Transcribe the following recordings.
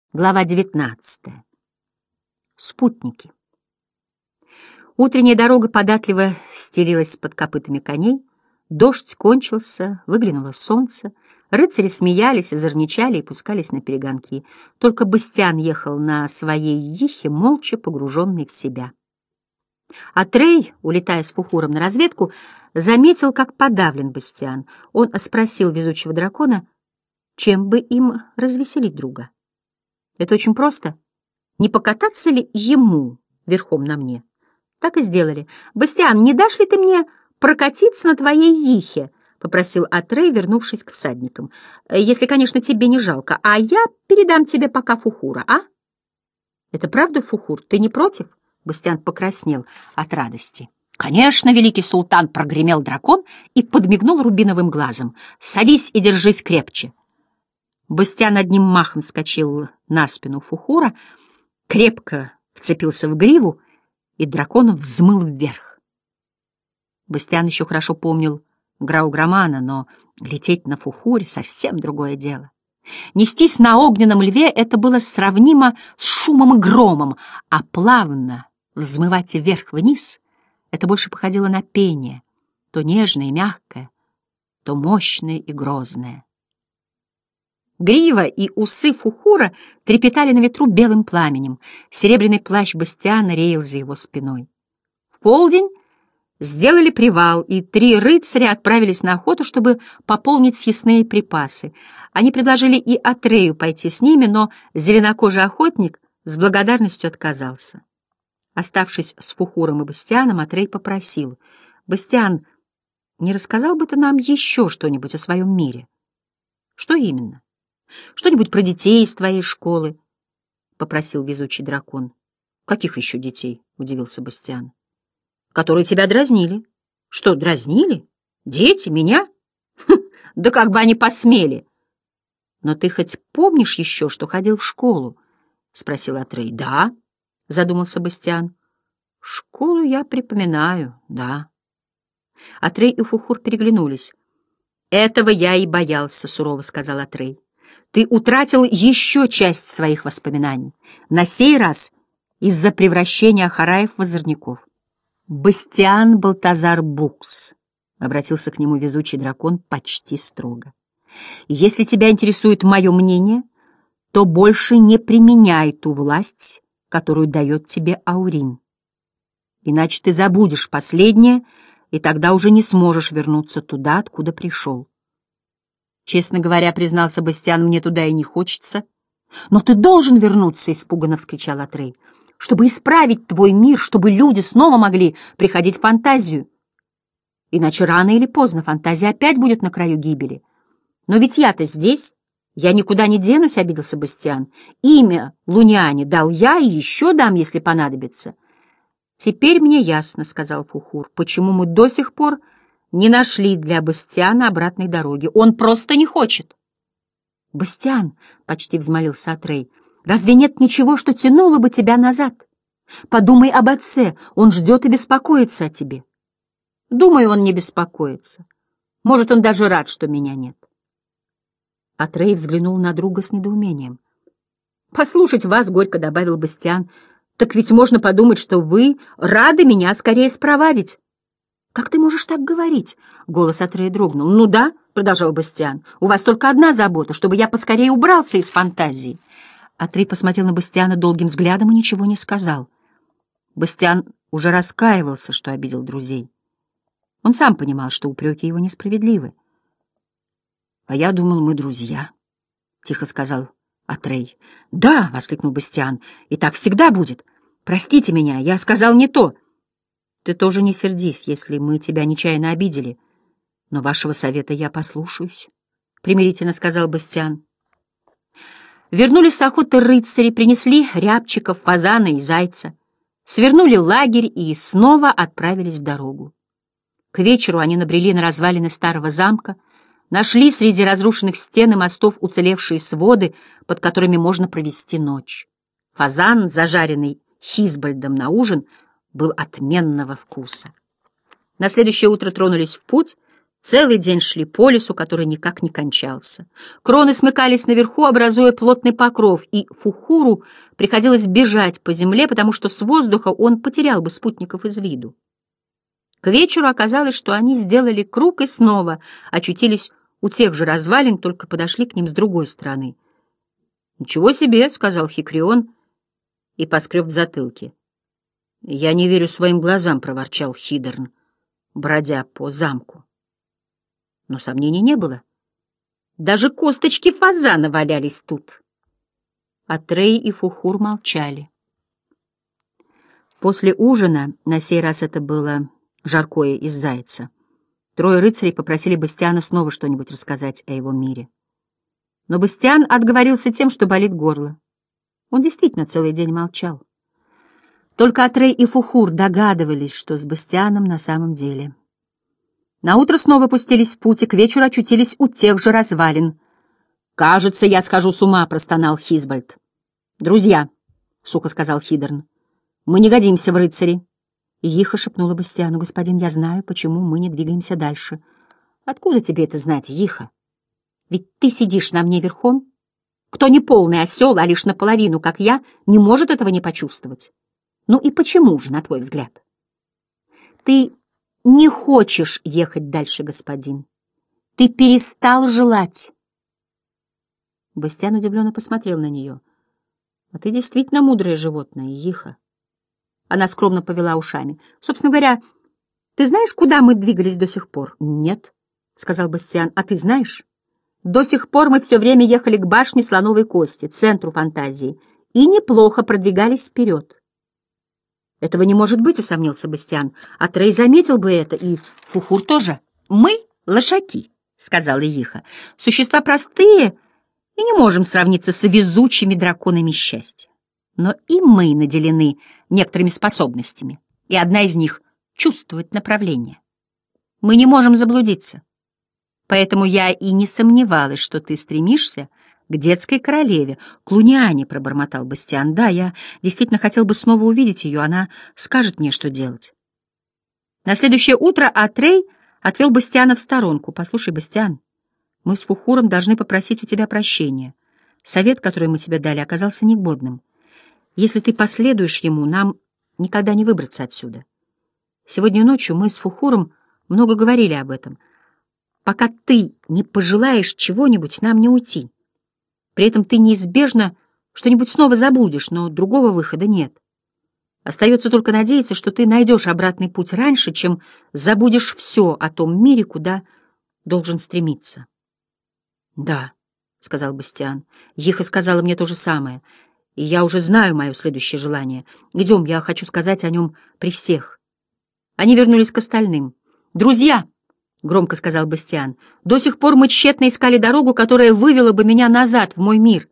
Глава 19. Спутники. Утренняя дорога податливо стелилась под копытами коней, дождь кончился, выглянуло солнце, рыцари смеялись, озорничали и пускались на перегонки. Только Бастиан ехал на своей ехе, молча погруженный в себя. Атрей, улетая с Фухуром на разведку, заметил, как подавлен Бастиан. Он спросил везучего дракона, чем бы им развеселить друга. Это очень просто. Не покататься ли ему верхом на мне? Так и сделали. «Бастиан, не дашь ли ты мне прокатиться на твоей ехе?» — попросил Атрей, вернувшись к всадникам. «Если, конечно, тебе не жалко. А я передам тебе пока Фухура, а?» «Это правда, Фухур? Ты не против?» Бастиан покраснел от радости. «Конечно, великий султан!» — прогремел дракон и подмигнул рубиновым глазом. «Садись и держись крепче!» Бастиан одним махом вскочил на спину Фухура, крепко вцепился в гриву, и дракон взмыл вверх. Бастиан еще хорошо помнил Грау-Грамана, но лететь на Фухуре — совсем другое дело. Нестись на огненном льве — это было сравнимо с шумом и громом, а плавно взмывать вверх-вниз — это больше походило на пение, то нежное и мягкое, то мощное и грозное. Грива и усы Фухура трепетали на ветру белым пламенем. Серебряный плащ Бастиана реял за его спиной. В полдень сделали привал, и 3 рыцаря отправились на охоту, чтобы пополнить съестные припасы. Они предложили и Атрею пойти с ними, но зеленокожий охотник с благодарностью отказался. Оставшись с Фухуром и Бастианом, Атрей попросил: «Бастиан, не рассказал бы ты нам еще что-нибудь о своем мире?» «Что именно?» «Что-нибудь про детей из твоей школы», — попросил везучий дракон. «Каких еще детей?» — удивился Бастиан. «Которые тебя дразнили». «Что, дразнили? Дети? Меня? Да как бы они посмели!» «Но ты хоть помнишь еще, что ходил в школу?» — спросил Атрей. «Да», — задумался Бастиан. «Школу я припоминаю, да». Атрей и Фухур переглянулись. «Этого я и боялся», — сурово сказал Атрей. «Ты утратил еще часть своих воспоминаний, на сей раз из-за превращения Ахараев в озорников». «Бастиан Балтазар Букс», — обратился к нему везучий дракон почти строго. «Если тебя интересует мое мнение, то больше не применяй ту власть, которую дает тебе Аурин. Иначе ты забудешь последнее, и тогда уже не сможешь вернуться туда, откуда пришел». «Честно говоря, — признался Бастиан, — мне туда и не хочется». «Но ты должен вернуться!» — испуганно вскричал Атрей. «Чтобы исправить твой мир, чтобы люди снова могли приходить в фантазию. Иначе рано или поздно фантазия опять будет на краю гибели. Но ведь я-то здесь, я никуда не денусь», — обиделся Бастиан. «Имя Луниане дал я и еще дам, если понадобится». «Теперь мне ясно, — сказал Фухур, — почему мы до сих пор не нашли для Бастиана обратной дороги. Он просто не хочет». «Бастиан, — почти взмолился Атрей, — разве нет ничего, что тянуло бы тебя назад? Подумай об отце, он ждет и беспокоится о тебе». «Думаю, он не беспокоится. Может, он даже рад, что меня нет». Атрей взглянул на друга с недоумением. «Послушать вас, — горько добавил Бастиан, — так ведь можно подумать, что вы рады меня скорее спровадить». «Как ты можешь так говорить?» — голос Атрея дрогнул. «Ну да, — продолжал Бастиан, — у вас только одна забота, чтобы я поскорее убрался из фантазии». Атрей посмотрел на Бастиана долгим взглядом и ничего не сказал. Бастиан уже раскаивался, что обидел друзей. Он сам понимал, что упреки его несправедливы. «А я думал, мы друзья», — тихо сказал Атрей. «Да!» — воскликнул Бастиан. «И так всегда будет. Простите меня, я сказал не то». «Ты тоже не сердись, если мы тебя нечаянно обидели. Но вашего совета я послушаюсь», — примирительно сказал Бастиан. Вернулись с охоты рыцари, принесли рябчиков, фазана и зайца, свернули лагерь и снова отправились в дорогу. К вечеру они набрели на развалины старого замка, нашли среди разрушенных стен и мостов уцелевшие своды, под которыми можно провести ночь. Фазан, зажаренный Хизбальдом на ужин, был отменного вкуса. На следующее утро тронулись в путь, Целый день шли по лесу, который никак не кончался. Кроны смыкались наверху, образуя плотный покров, и Фухуру приходилось бежать по земле, потому что с воздуха он потерял бы спутников из виду. К вечеру оказалось, что они сделали круг и снова очутились у тех же развалин, только подошли к ним с другой стороны. «Ничего себе!» — сказал Хикрион и поскреб в затылке. «Я не верю своим глазам», — проворчал Хидерн, бродя по замку. Но сомнений не было. Даже косточки фазана валялись тут. Атрей и Фухур молчали. После ужина, на сей раз это было жаркое из зайца, трое рыцарей попросили Бастиана снова что-нибудь рассказать о его мире. Но Бастиан отговорился тем, что болит горло. Он действительно целый день молчал. Только Атрей и Фухур догадывались, что с Бастианом на самом деле. Наутро снова пустились в путь и к вечеру очутились у тех же развалин. «Кажется, я схожу с ума», — простонал Хизбальд. «Друзья», — сухо сказал Хидерн, — «мы не годимся в рыцари». И Иха шепнула Бастиану: «Господин, я знаю, почему мы не двигаемся дальше». «Откуда тебе это знать, Иха? Ведь ты сидишь на мне верхом. Кто не полный осел, а лишь наполовину, как я, не может этого не почувствовать. Ну и почему же, на твой взгляд?» «Ты не хочешь ехать дальше, господин. Ты перестал желать». Бастиан удивленно посмотрел на нее. «А ты действительно мудрое животное, Иха». Она скромно повела ушами. «Собственно говоря, ты знаешь, куда мы двигались до сих пор?» «Нет», — сказал Бастиан. «А ты знаешь? До сих пор мы все время ехали к башне Слоновой Кости, центру фантазии, и неплохо продвигались вперед». «Этого не может быть», — усомнился Бастиан. «А Трей заметил бы это, и Фухур тоже». «Мы — лошаки», — сказала Иха. «Существа простые и не можем сравниться с везучими драконами счастья. Но и мы наделены некоторыми способностями, и одна из них — чувствовать направление. Мы не можем заблудиться. Поэтому я и не сомневалась, что ты стремишься к детской королеве, к Луниане», — пробормотал Бастиан. «Да, я действительно хотел бы снова увидеть ее, она скажет мне, что делать». На следующее утро Атрей отвел Бастиана в сторонку. «Послушай, Бастиан, мы с Фухуром должны попросить у тебя прощения. Совет, который мы тебе дали, оказался негодным. Если ты последуешь ему, нам никогда не выбраться отсюда. Сегодня ночью мы с Фухуром много говорили об этом. Пока ты не пожелаешь чего-нибудь, нам не уйти. При этом ты неизбежно что-нибудь снова забудешь, но другого выхода нет. Остается только надеяться, что ты найдешь обратный путь раньше, чем забудешь все о том мире, куда должен стремиться». «Да», — сказал Бастиан, — «Иха сказала мне то же самое, и я уже знаю мое следующее желание. Идем, я хочу сказать о нем при всех». Они вернулись к остальным. «Друзья», — громко сказал Бастиан, — «до сих пор мы тщетно искали дорогу, которая вывела бы меня назад, в мой мир.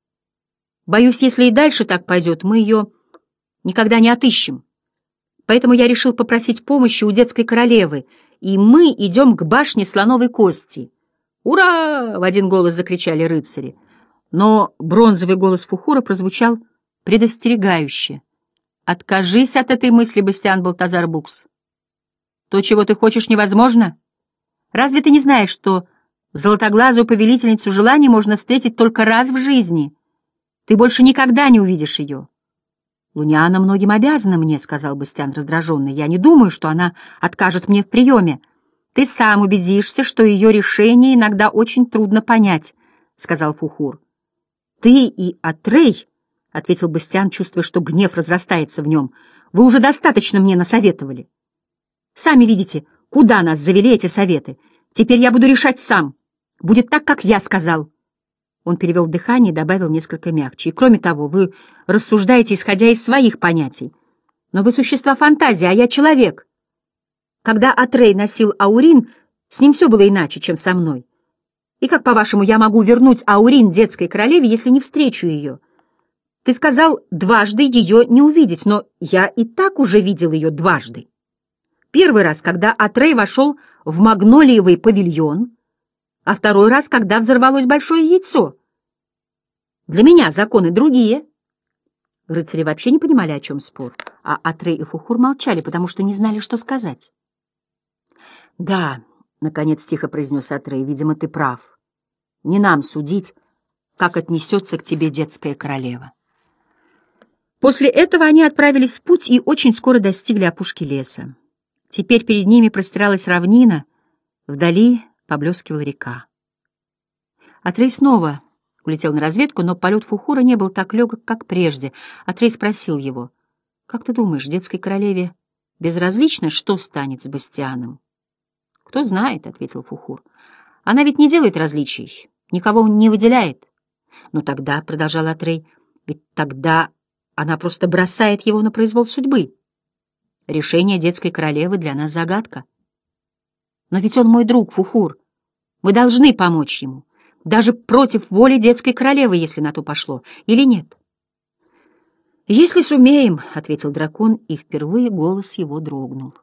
Боюсь, если и дальше так пойдет, мы ее никогда не отыщем. Поэтому я решил попросить помощи у детской королевы, и мы идем к башне Слоновой Кости». «Ура!» — в один голос закричали рыцари. Но бронзовый голос Фухура прозвучал предостерегающе. «Откажись от этой мысли, Бастиан Балтазар Букс. То, чего ты хочешь, невозможно. Разве ты не знаешь, что золотоглазую повелительницу желаний можно встретить только раз в жизни? Ты больше никогда не увидишь ее». «Луниана многим обязана мне», — сказал Бастиан раздраженно. «Я не думаю, что она откажет мне в приеме». «Ты сам убедишься, что ее решение иногда очень трудно понять», — сказал Фухур. «Ты и Атрей», — ответил Бастиан, чувствуя, что гнев разрастается в нем, — «вы уже достаточно мне насоветовали. Сами видите, куда нас завели эти советы. Теперь я буду решать сам. Будет так, как я сказал». Он перевел дыхание и добавил несколько мягче. «И кроме того, вы рассуждаете, исходя из своих понятий. Но вы существа фантазии, а я человек. Когда Атрей носил Аурин, с ним все было иначе, чем со мной. И как, по-вашему, я могу вернуть Аурин детской королеве, если не встречу ее? Ты сказал дважды ее не увидеть, но я и так уже видел ее дважды. Первый раз, когда Атрей вошел в Магнолиевый павильон, а второй раз, когда взорвалось большое яйцо. Для меня законы другие». Рыцари вообще не понимали, о чем спор, а Атрей и Фухур молчали, потому что не знали, что сказать. «Да, наконец тихо произнес Атрей, — видимо, ты прав. Не нам судить, как отнесется к тебе детская королева. После этого они отправились в путь и очень скоро достигли опушки леса. Теперь перед ними простиралась равнина, вдали поблескивала река. Атрей снова улетел на разведку, но полет Фухура не был так легок, как прежде. Атрей спросил его: «Как ты думаешь, детской королеве безразлично, что станет с Бастианом?» «Кто знает», — ответил Фухур. «Она ведь не делает различий, никого не выделяет». «Но тогда», — продолжал Атрей, — «ведь тогда она просто бросает его на произвол судьбы. Решение детской королевы для нас загадка». «Но ведь он мой друг, Фухур. Мы должны помочь ему, даже против воли детской королевы, если на то пошло, или нет?» «Если сумеем», — ответил дракон, и впервые голос его дрогнул.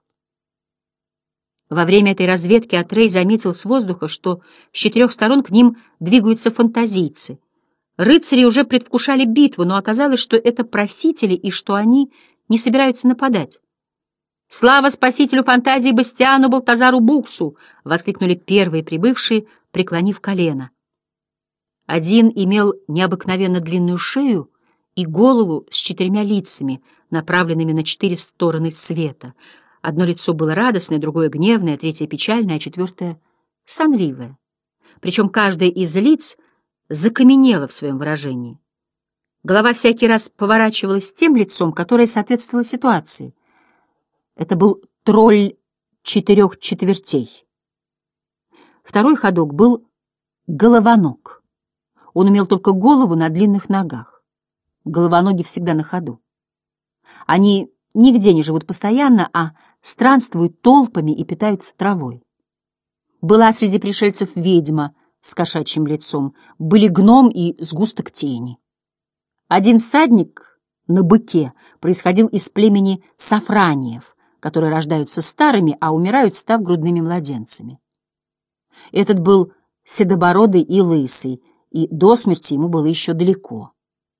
Во время этой разведки Атрей заметил с воздуха, что с 4 сторон к ним двигаются фантазийцы. Рыцари уже предвкушали битву, но оказалось, что это просители и что они не собираются нападать. «Слава спасителю фантазии Бастиану Балтазару Буксу!» — воскликнули первые прибывшие, преклонив колено. Один имел необыкновенно длинную шею и голову с 4 лицами, направленными на 4 стороны света. Одно лицо было радостное, другое — гневное, третье — печальное, а четвертое — сонливое. Причем каждое из лиц закаменело в своем выражении. Голова всякий раз поворачивалась тем лицом, которое соответствовало ситуации. Это был тролль 4 четвертей. Второй ходок был головоног. Он имел только голову на длинных ногах. Головоноги всегда на ходу. Они нигде не живут постоянно, а странствуют толпами и питаются травой. Была среди пришельцев ведьма с кошачьим лицом, были гном и сгусток тени. Один всадник на быке происходил из племени сафраниев, которые рождаются старыми, а умирают, став грудными младенцами. Этот был седобородый и лысый, и до смерти ему было еще далеко.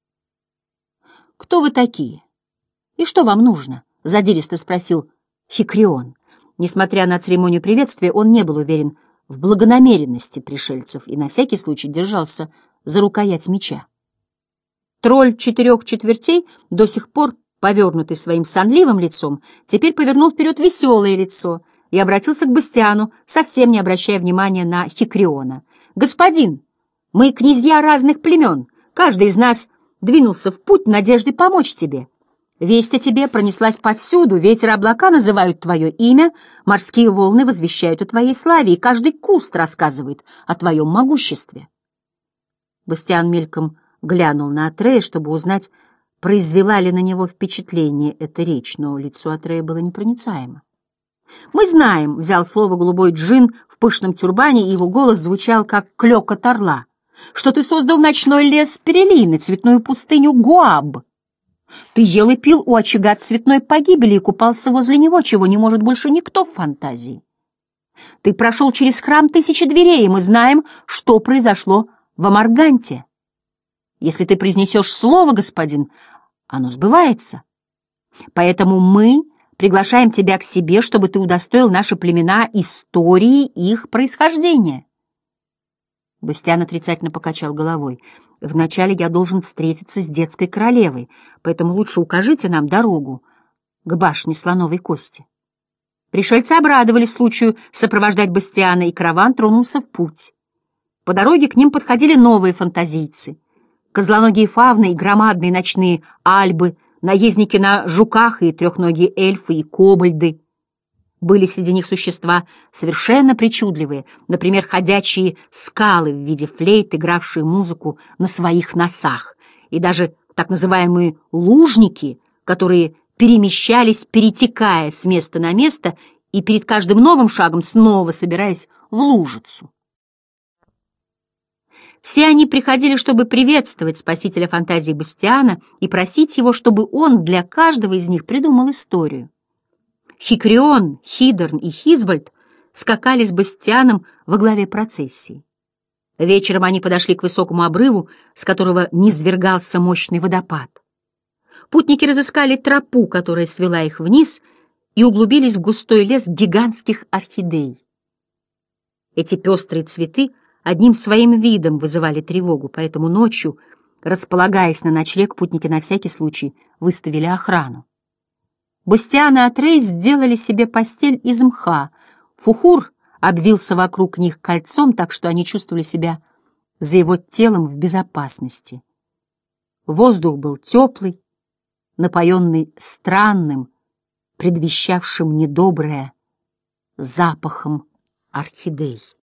«Кто вы такие? И что вам нужно?» — задиристо спросил Хикрион. Несмотря на церемонию приветствия, он не был уверен в благонамеренности пришельцев и на всякий случай держался за рукоять меча. Тролль 4 четвертей, до сих пор повернутый своим сонливым лицом, теперь повернул вперед веселое лицо и обратился к Бастиану, совсем не обращая внимания на Хикриона. «Господин, мы князья разных племен, каждый из нас двинулся в путь в надежде помочь тебе. Весть о тебе пронеслась повсюду, ветер и облака называют твое имя, морские волны возвещают о твоей славе, и каждый куст рассказывает о твоем могуществе». Бастиан мельком глянул на Атрея, чтобы узнать, произвела ли на него впечатление эта речь, но лицо Атрея было непроницаемо. «Мы знаем», — взял слово голубой джин в пышном тюрбане, и его голос звучал, как клёкот орла, «что ты создал ночной лес Перелины, цветную пустыню Гуаб. Ты ел и пил у очага цветной погибели и купался возле него, чего не может больше никто в фантазии. Ты прошел через храм 1000 дверей, и мы знаем, что произошло в Амарганте. Если ты произнесешь слово, господин, оно сбывается. Поэтому мы приглашаем тебя к себе, чтобы ты удостоил наши племена истории их происхождения». Бастиан отрицательно покачал головой. «Вначале я должен встретиться с детской королевой, поэтому лучше укажите нам дорогу к башне слоновой кости». Пришельцы обрадовались случаю сопровождать Бастиана, и караван тронулся в путь. По дороге к ним подходили новые фантазийцы. Козлоногие фавны и громадные ночные альбы, наездники на жуках и трехногие эльфы и кобальды. Были среди них существа совершенно причудливые, например, ходячие скалы в виде флейт, игравшие музыку на своих носах, и даже так называемые лужники, которые перемещались, перетекая с места на место и перед каждым новым шагом снова собираясь в лужицу. Все они приходили, чтобы приветствовать спасителя фантазии Бастиана и просить его, чтобы он для каждого из них придумал историю. Хикрион, Хидорн и Хизбальд скакали с Бастианом во главе процессии. Вечером они подошли к высокому обрыву, с которого низвергался мощный водопад. Путники разыскали тропу, которая свела их вниз, и углубились в густой лес гигантских орхидей. Эти пестрые цветы одним своим видом вызывали тревогу, поэтому ночью, располагаясь на ночлег, путники на всякий случай выставили охрану. Бастиан и Атрей сделали себе постель из мха. Фухур обвился вокруг них кольцом, так что они чувствовали себя за его телом в безопасности. Воздух был теплый, напоенный странным, предвещавшим недоброе запахом орхидей.